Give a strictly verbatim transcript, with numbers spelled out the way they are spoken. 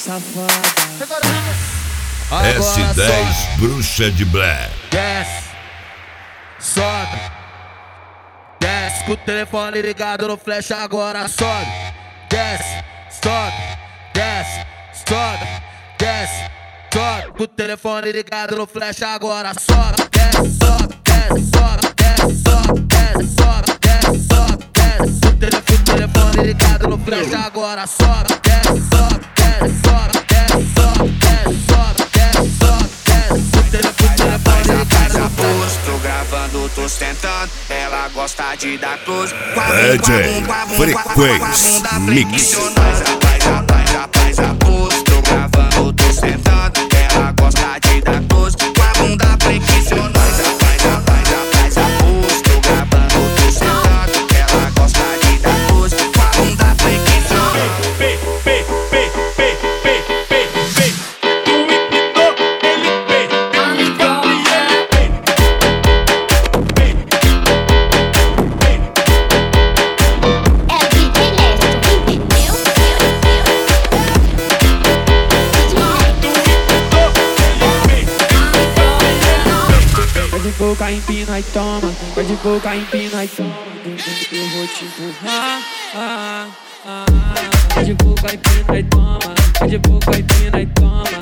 safada. S dez Bruxa de Black. Desce, sobe, desce com o telefone ligado no flash, agora sobe. Desce, sobe, desce, sobe, desce, sobe com o telefone ligado no flash, agora sobe. Desce, sobe, desce, sobe, desce, sobe, desce, sobe, desce, sobe, desce com o telefone, telefone ligado no flash, agora sobe. Desce, sobe, desce, sobe, desce, sobe, desce, sobe, desce, sobe, desce com o telefone, telefone ligado no flash. Tô gravando, tô sentando, ela gosta de dar close. D J Frequência Mix. Rapaz, rapaz, rapaz, rapaz, tô gravando, tô sentando, ela gosta de dar close. Com a bunda flexionando. Rapaz, rapaz, rapaz, rapaz, tô gravando, tô sentando, ela gosta de dar close. Com a bunda flexionando. P, P, P, P, P, P, P. Tu empurrou, ele fez. Então e ele fez. É D J Lesto, entendeu? Pede boca, empina e toma. Pede boca, empina e toma. Eu vou te empurrar. Ah, ah, ah. Pede boca, empina e toma. Pede boca, empina e toma.